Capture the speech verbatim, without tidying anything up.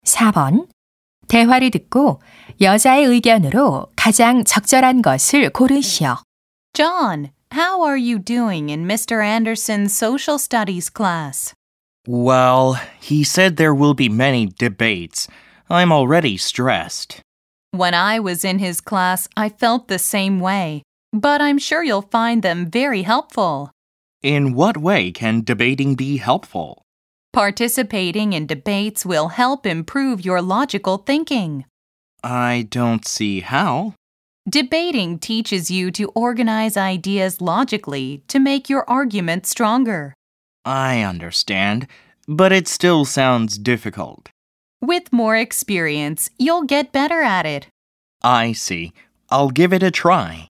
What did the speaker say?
사 번. 대화를 듣고 여자의 의견으로 가장 적절한 것을 고르시오. John, how are you doing in Mister Anderson's social studies class? Well, he said there will be many debates. I'm already stressed. When I was in his class, I felt the same way, but I'm sure you'll find them very helpful. In what way can debating be helpful? Participating in debates will help improve your logical thinking. I don't see how. Debating teaches you to organize ideas logically to make your argument stronger. I understand, but it still sounds difficult. With more experience, you'll get better at it. I see. I'll give it a try.